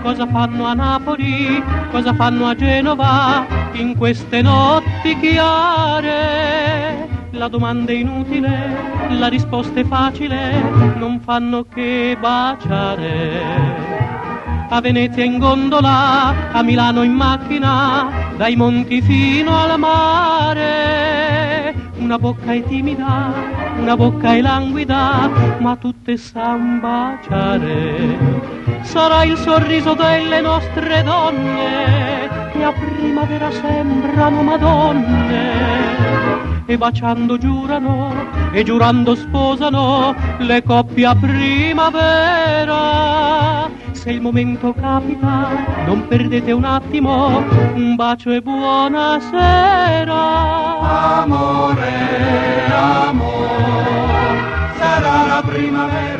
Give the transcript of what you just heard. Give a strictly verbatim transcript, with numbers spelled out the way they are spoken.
cosa fanno a Napoli, cosa fanno a Genova in queste notti chiare. La domanda è inutile, la risposta è facile, non fanno che baciare. A Venezia in gondola, a Milano in macchina, dai monti fino al mare. Una bocca è timida, una bocca è languida, ma tutte san baciare. Sarà il sorriso delle nostre donne, che a primavera sembrano madonne. E baciando giurano, e giurando sposano, le coppie a primavera. Se il momento capita, non perdete un attimo, un bacio e buonasera. Amore, amore, sarà la primavera.